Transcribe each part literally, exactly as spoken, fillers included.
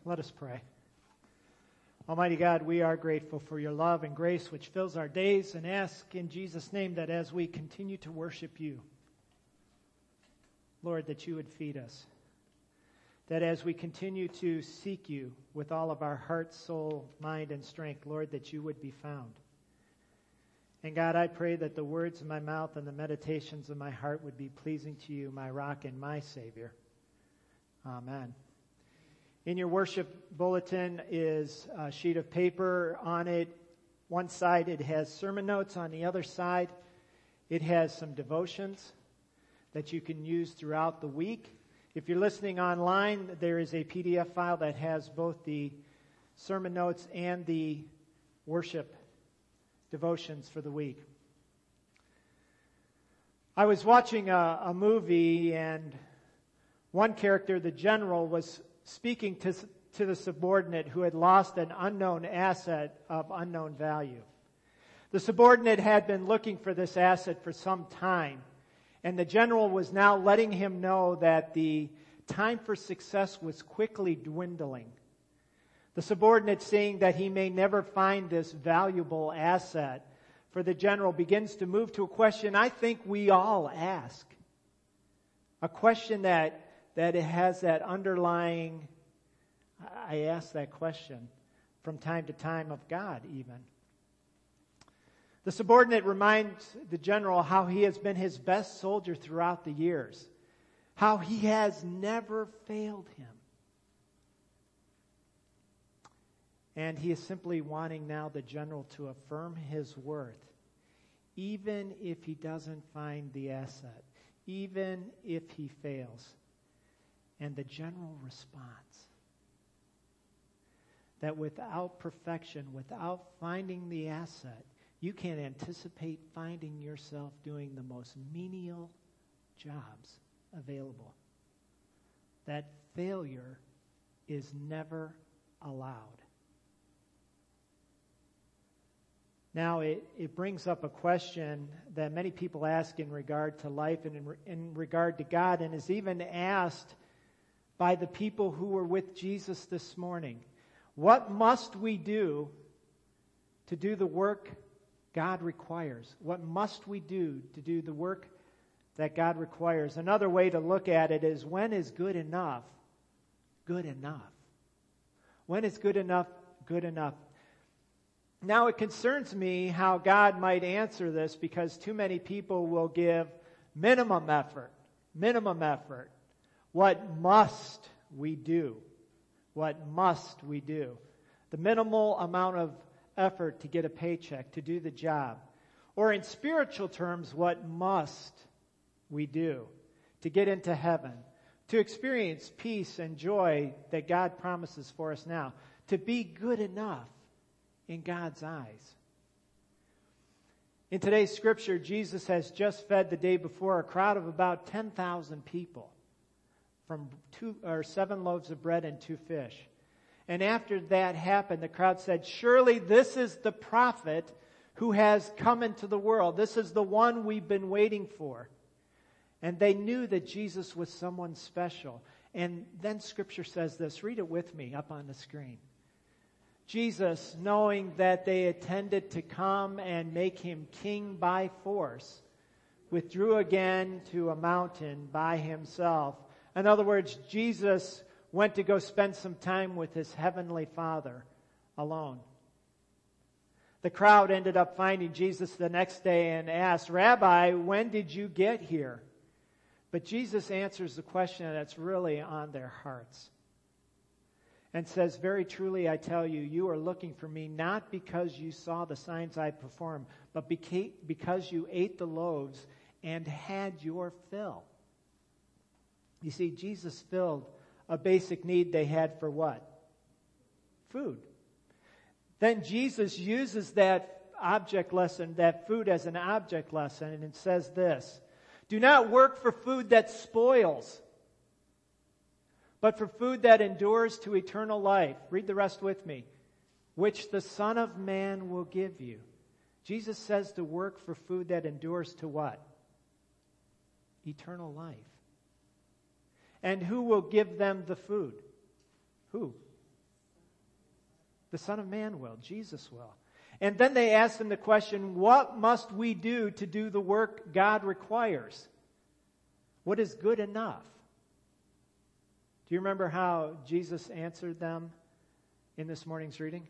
Let us pray. Almighty God, we are grateful for your love and grace which fills our days, and ask in Jesus' name that as we continue to worship you, Lord, that you would feed us. That as we continue to seek you with all of our heart, soul, mind, and strength, Lord, that you would be found. And God, I pray that the words of my mouth and the meditations of my heart would be pleasing to you, my rock and my Savior. Amen. In your worship bulletin is a sheet of paper. On it, one side it has sermon notes. On the other side, it has some devotions that you can use throughout the week. If you're listening online, there is a P D F file that has both the sermon notes and the worship devotions for the week. I was watching a, a movie, and one character, the general, was speaking to, to the subordinate who had lost an unknown asset of unknown value. The subordinate had been looking for this asset for some time, and the general was now letting him know that the time for success was quickly dwindling. The subordinate, seeing that he may never find this valuable asset, for the general begins to move to a question I think we all ask. A question that that it has that underlying, I ask that question from time to time of God even. The subordinate reminds the general how he has been his best soldier throughout the years, how he has never failed him. And he is simply wanting now the general to affirm his worth, even if he doesn't find the asset, even if he fails. And the general responds that without perfection, without finding the asset, you can anticipate finding yourself doing the most menial jobs available. That failure is never allowed. Now, it, it brings up a question that many people ask in regard to life and in, in regard to God, and is even asked by the people who were with Jesus this morning. What must we do to do the work God requires? What must we do to do the work that God requires? Another way to look at it is, when is good enough good enough? When is good enough good enough? Now, it concerns me how God might answer this, because too many people will give minimum effort, minimum effort. What must we do? What must we do? The minimal amount of effort to get a paycheck, to do the job. Or in spiritual terms, what must we do to get into heaven? To experience peace and joy that God promises for us now. To be good enough in God's eyes. In today's scripture, Jesus has just fed the day before a crowd of about ten thousand people from two or seven loaves of bread and two fish. And after that happened, the crowd said, "Surely this is the prophet who has come into the world. This is the one we've been waiting for." And they knew that Jesus was someone special. And then Scripture says this. Read it with me up on the screen. Jesus, knowing that they intended to come and make him king by force, withdrew again to a mountain by himself. In other words, Jesus went to go spend some time with his heavenly Father alone. The crowd ended up finding Jesus the next day and asked, "Rabbi, when did you get here?" But Jesus answers the question that's really on their hearts and says, "Very truly I tell you, you are looking for me not because you saw the signs I performed, but because you ate the loaves and had your fill." You see, Jesus filled a basic need they had for what? Food. Then Jesus uses that object lesson, that food, as an object lesson, and it says this: "Do not work for food that spoils, but for food that endures to eternal life." Read the rest with me. "Which the Son of Man will give you." Jesus says to work for food that endures to what? Eternal life. And who will give them the food? Who? The Son of Man will. Jesus will. And then they asked him the question, what must we do to do the work God requires? What is good enough? Do you remember how Jesus answered them in this morning's reading?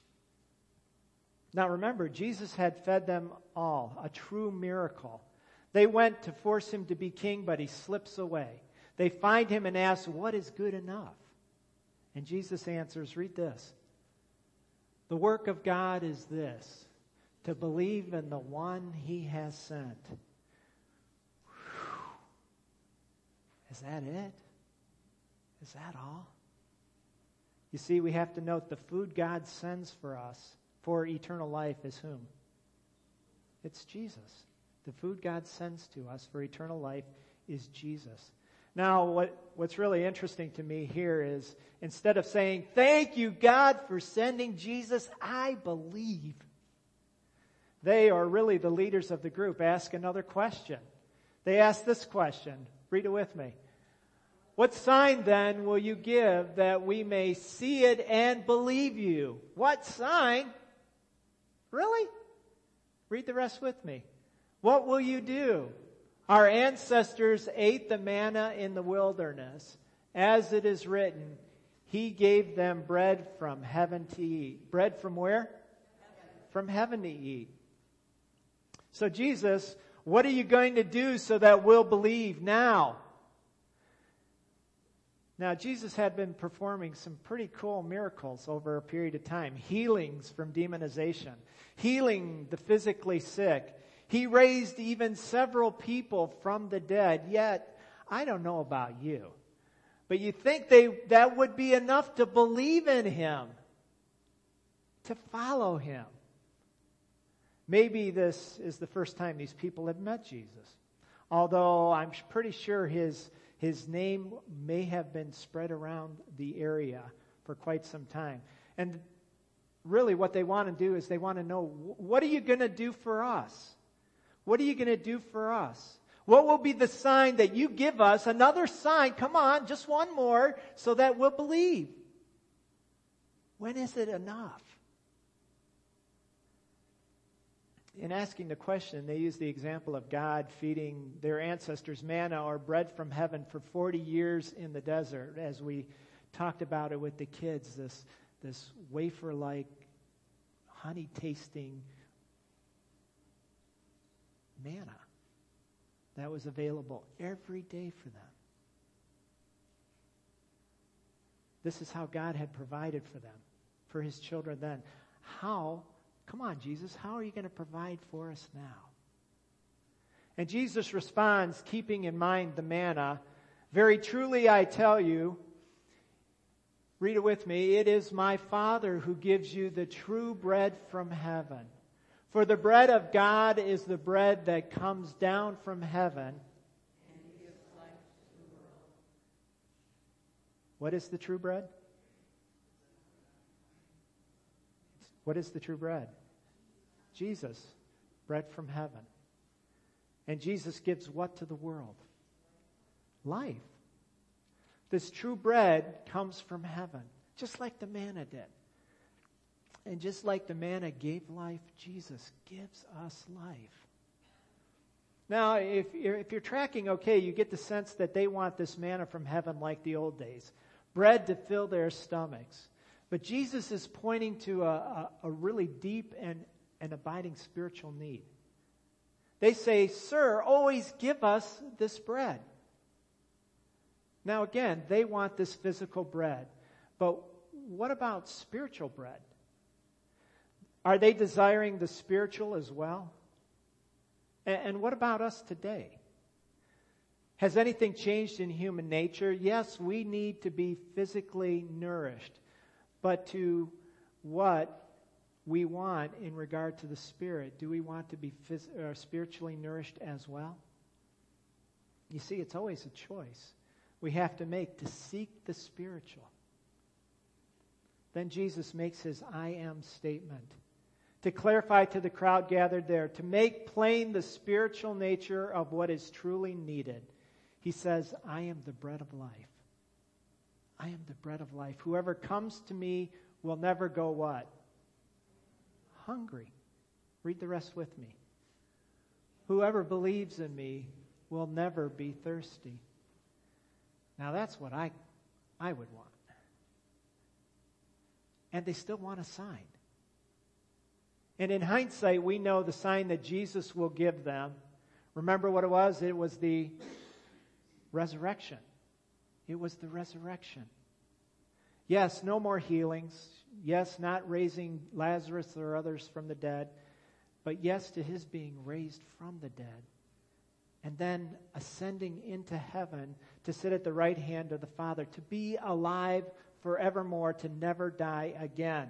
Now remember, Jesus had fed them all, a true miracle. They went to force him to be king, but he slips away. They find him and ask, what is good enough? And Jesus answers, read this. The work of God is this, to believe in the one he has sent. Whew. Is that it? Is that all? You see, we have to note the food God sends for us for eternal life is whom? It's Jesus. The food God sends to us for eternal life is Jesus. Now, what, what's really interesting to me here is instead of saying, thank you, God, for sending Jesus, I believe, they are really the leaders of the group. Ask another question. They ask this question. Read it with me. What sign then will you give that we may see it and believe you? What sign? Really? Read the rest with me. What will you do? Our ancestors ate the manna in the wilderness. As it is written, he gave them bread from heaven to eat. Bread from where? Heaven. From heaven to eat. So Jesus, what are you going to do so that we'll believe now? Now, Jesus had been performing some pretty cool miracles over a period of time. Healings from demonization. Healing the physically sick. He raised even several people from the dead. Yet, I don't know about you, but you think they that would be enough to believe in him, to follow him. Maybe this is the first time these people have met Jesus. Although I'm pretty sure his, his name may have been spread around the area for quite some time. And really what they want to do is they want to know, what are you going to do for us? What are you going to do for us? What will be the sign that you give us? Another sign, come on, just one more, so that we'll believe. When is it enough? In asking the question, they use the example of God feeding their ancestors manna or bread from heaven for forty years in the desert, as we talked about it with the kids, this, this wafer-like, honey-tasting manna that was available every day for them. This is how God had provided for them, for his children then. How, come on, Jesus, how are you going to provide for us now? And Jesus responds, keeping in mind the manna, very truly I tell you, read it with me, it is my Father who gives you the true bread from heaven. For the bread of God is the bread that comes down from heaven. And gives life to the world. What is the true bread? What is the true bread? Jesus, bread from heaven. And Jesus gives what to the world? Life. This true bread comes from heaven, just like the manna did. And just like the manna gave life, Jesus gives us life. Now, if you're, if you're tracking okay, you get the sense that they want this manna from heaven like the old days. Bread to fill their stomachs. But Jesus is pointing to a, a, a really deep and, and abiding spiritual need. They say, Sir, always give us this bread. Now again, they want this physical bread. But what about spiritual bread? Are they desiring the spiritual as well? And, and what about us today? Has anything changed in human nature? Yes, we need to be physically nourished. But to what we want in regard to the spirit, do we want to be phys- or spiritually nourished as well? You see, it's always a choice we have to make to seek the spiritual. Then Jesus makes his I am statement to clarify to the crowd gathered there, to make plain the spiritual nature of what is truly needed. He says, I am the bread of life. I am the bread of life. Whoever comes to me will never go what? Hungry. Read the rest with me. Whoever believes in me will never be thirsty. Now that's what I, I would want. And they still want a sign. And in hindsight, we know the sign that Jesus will give them. Remember what it was? It was the resurrection. It was the resurrection. Yes, no more healings. Yes, not raising Lazarus or others from the dead. But yes, to his being raised from the dead. And then ascending into heaven to sit at the right hand of the Father. To be alive forevermore, to never die again.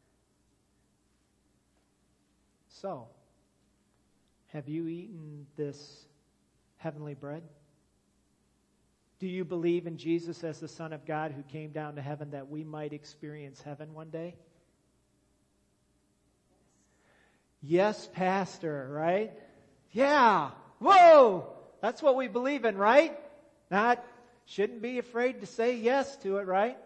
So, have you eaten this heavenly bread? Do you believe in Jesus as the Son of God who came down to heaven that we might experience heaven one day? Yes, Pastor, right? Yeah. Whoa! That's what we believe in, right? Not, shouldn't be afraid to say yes to it, right?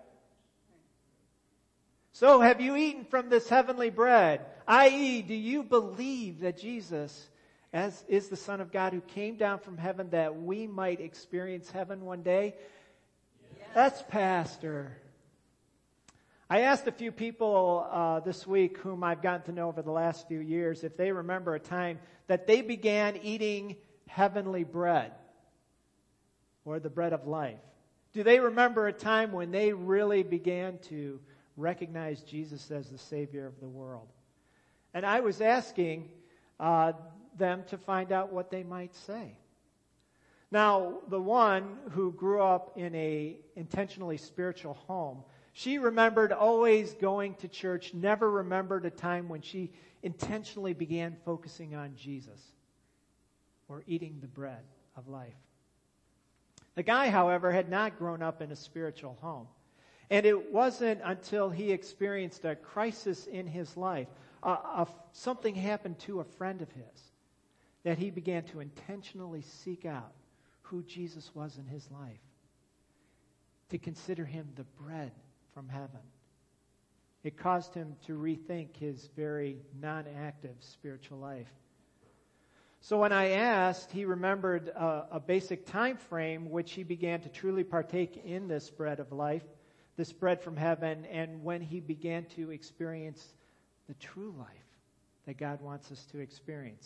So have you eaten from this heavenly bread? that is, do you believe that Jesus as is the Son of God who came down from heaven that we might experience heaven one day? Yes. That's Pastor. I asked a few people uh, this week whom I've gotten to know over the last few years if they remember a time that they began eating heavenly bread or the bread of life. Do they remember a time when they really began to recognize Jesus as the Savior of the world? And I was asking uh, them to find out what they might say. Now, the one who grew up in a intentionally spiritual home, she remembered always going to church, never remembered a time when she intentionally began focusing on Jesus or eating the bread of life. The guy, however, had not grown up in a spiritual home. And it wasn't until he experienced a crisis in his life, uh, uh, something happened to a friend of his, that he began to intentionally seek out who Jesus was in his life, to consider him the bread from heaven. It caused him to rethink his very non-active spiritual life. So when I asked, he remembered a, a basic time frame which he began to truly partake in this bread of life, this bread from heaven, and when he began to experience the true life that God wants us to experience.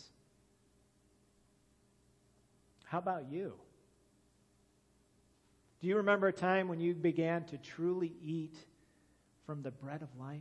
How about you? Do you remember a time when you began to truly eat from the bread of life?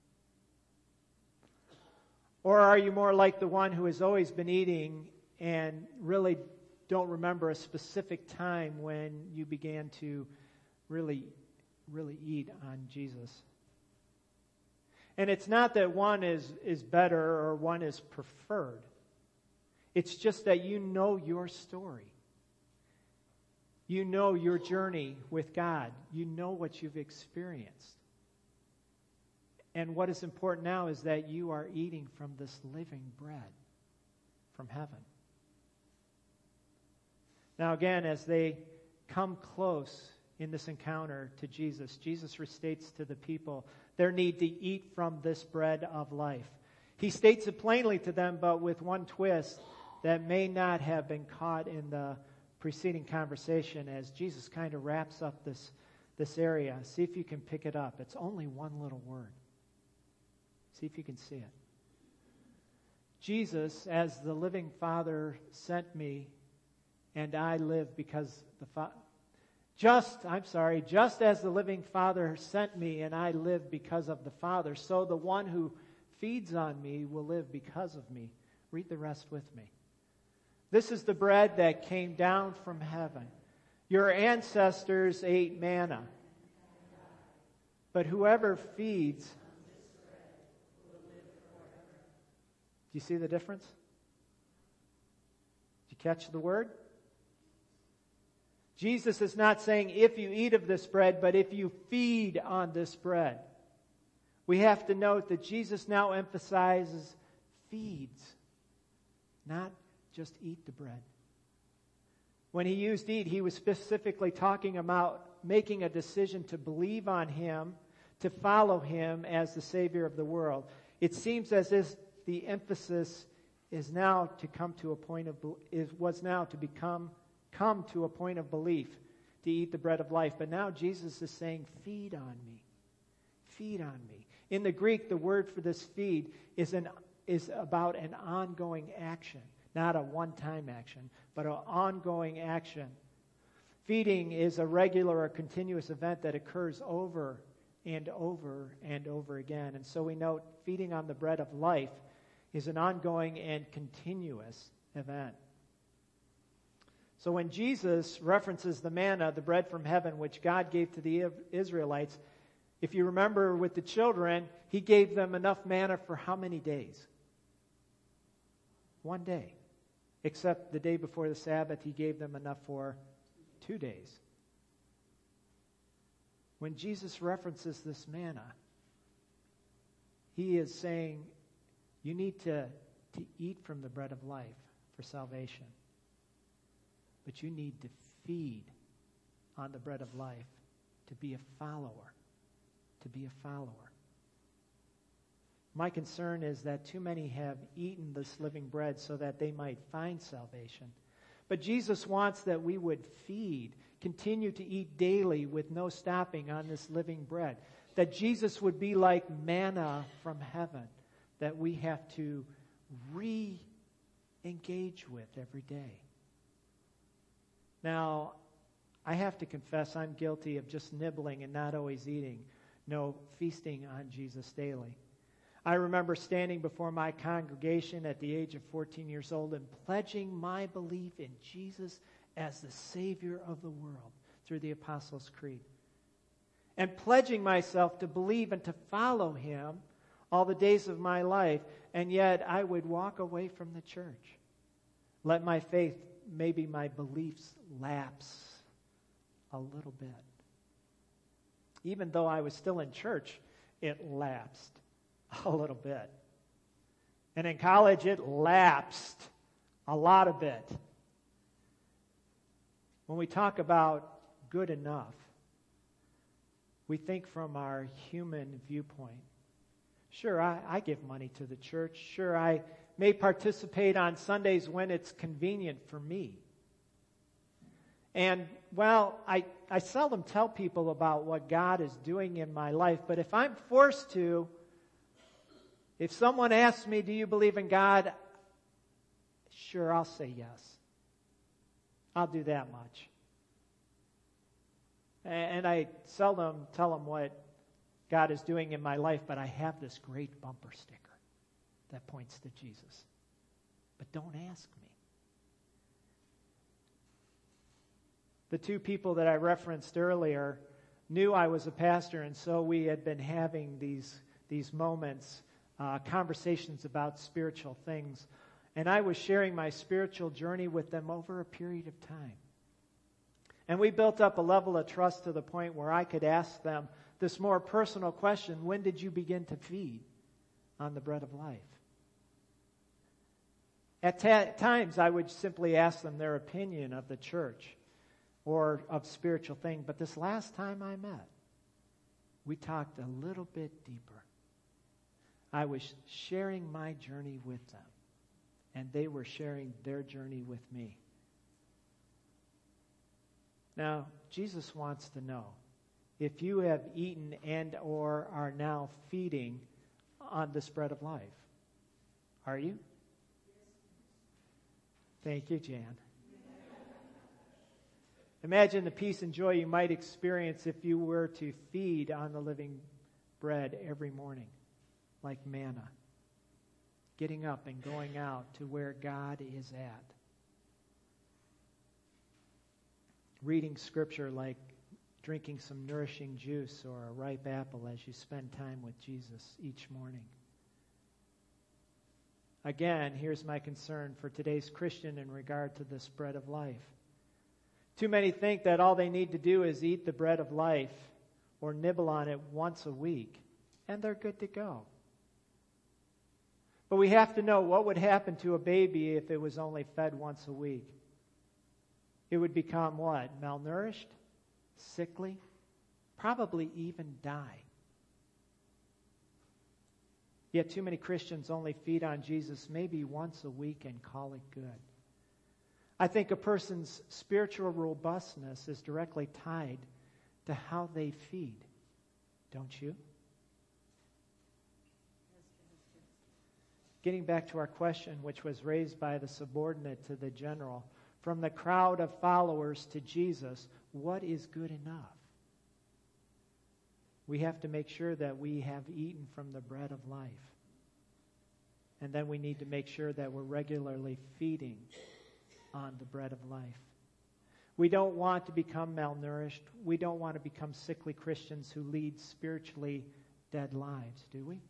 Or are you more like the one who has always been eating and really don't remember a specific time when you began to really, really eat on Jesus? And it's not that one is, is better or one is preferred. It's just that you know your story. You know your journey with God. You know what you've experienced. And what is important now is that you are eating from this living bread from heaven. Now again, as they come close in this encounter to Jesus, Jesus restates to the people their need to eat from this bread of life. He states it plainly to them, but with one twist that may not have been caught in the preceding conversation as Jesus kind of wraps up this, this area. See if you can pick it up. It's only one little word. See if you can see it. Jesus, as the living Father sent me, and I live because the Father... Just, I'm sorry, just as the living Father sent me, and I live because of the Father, so the one who feeds on me will live because of me. Read the rest with me. This is the bread that came down from heaven. Your ancestors ate manna. But whoever feeds... Do you see the difference? Did you catch the word? Jesus is not saying if you eat of this bread, but if you feed on this bread. We have to note that Jesus now emphasizes feeds, not just eat the bread. When he used eat, he was specifically talking about making a decision to believe on him, to follow him as the Savior of the world. It seems as if the emphasis is now to come to a point of is was now to become come to a point of belief, to eat the bread of life. But now Jesus is saying, feed on me. Feed on me. In the Greek, the word for this feed is an is about an ongoing action, not a one-time action, but an ongoing action. Feeding is a regular or continuous event that occurs over and over and over again. And so we note feeding on the bread of life is an ongoing and continuous event. So when Jesus references the manna, the bread from heaven, which God gave to the Israelites, if you remember with the children, he gave them enough manna for how many days? One day. Except the day before the Sabbath, he gave them enough for two days. When Jesus references this manna, he is saying, you need to, to eat from the bread of life for salvation. But you need to feed on the bread of life to be a follower. To be a follower. My concern is that too many have eaten this living bread so that they might find salvation. But Jesus wants that we would feed, continue to eat daily with no stopping on this living bread. That Jesus would be like manna from heaven that we have to re-engage with every day. Now, I have to confess I'm guilty of just nibbling and not always eating. No, feasting on Jesus daily. I remember standing before my congregation at the age of fourteen years old and pledging my belief in Jesus as the Savior of the world through the Apostles' Creed. And pledging myself to believe and to follow him all the days of my life, and yet I would walk away from the church. Let my faith, maybe my beliefs, lapse a little bit. Even though I was still in church, it lapsed a little bit. And in college, it lapsed a lot of bit. When we talk about good enough, we think from our human viewpoint. Sure, I, I give money to the church. Sure, I may participate on Sundays when it's convenient for me. And, well, I, I seldom tell people about what God is doing in my life, but if I'm forced to, if someone asks me, do you believe in God? Sure, I'll say yes. I'll do that much. And I seldom tell them what God is doing in my life, but I have this great bumper sticker that points to Jesus. But don't ask me. The two people that I referenced earlier knew I was a pastor, and so we had been having these, these moments, uh, conversations about spiritual things. And I was sharing my spiritual journey with them over a period of time. And we built up a level of trust to the point where I could ask them this more personal question: when did you begin to feed on the bread of life? At ta- times, I would simply ask them their opinion of the church or of spiritual things. But this last time I met, we talked a little bit deeper. I was sharing my journey with them, and they were sharing their journey with me. Now, Jesus wants to know if you have eaten and or are now feeding on this bread of life. Are you? Thank you, Jan. Imagine the peace and joy you might experience if you were to feed on the living bread every morning, like manna, getting up and going out to where God is at. Reading scripture like drinking some nourishing juice or a ripe apple as you spend time with Jesus each morning. Again, here's my concern for today's Christian in regard to this bread of life. Too many think that all they need to do is eat the bread of life or nibble on it once a week, and they're good to go. But we have to know what would happen to a baby if it was only fed once a week. It would become what? Malnourished? Sickly? Probably even die. Yet too many Christians only feed on Jesus maybe once a week and call it good. I think a person's spiritual robustness is directly tied to how they feed. Don't you? Getting back to our question, which was raised by the subordinate to the general, from the crowd of followers to Jesus, what is good enough? We have to make sure that we have eaten from the bread of life. And then we need to make sure that we're regularly feeding on the bread of life. We don't want to become malnourished. We don't want to become sickly Christians who lead spiritually dead lives, do we?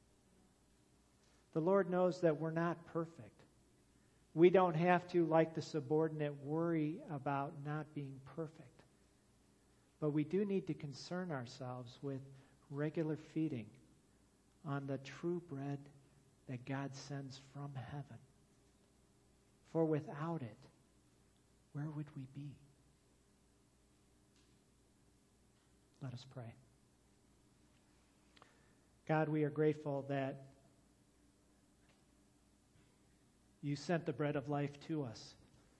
The Lord knows that we're not perfect. We don't have to, like the subordinate, worry about not being perfect. But we do need to concern ourselves with regular feeding on the true bread that God sends from heaven. For without it, where would we be? Let us pray. God, we are grateful that you sent the bread of life to us.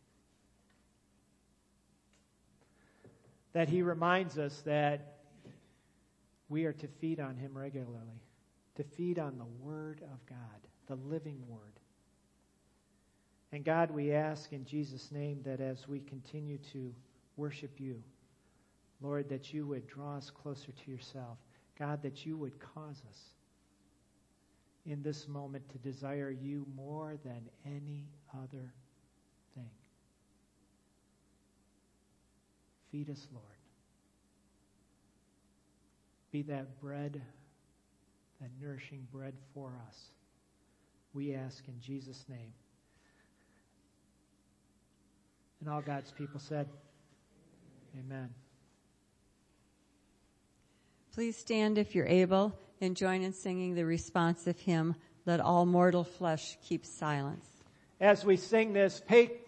That he reminds us that we are to feed on him regularly, to feed on the Word of God, the living Word. And God, we ask in Jesus' name that as we continue to worship you, Lord, that you would draw us closer to yourself. God, that you would cause us in this moment to desire you more than any other thing. Feed us, Lord. Be that bread, that nourishing bread for us. We ask in Jesus' name. And all God's people said, amen. Please stand if you're able and join in singing the responsive hymn, Let All Mortal Flesh Keep Silence. As we sing this, pay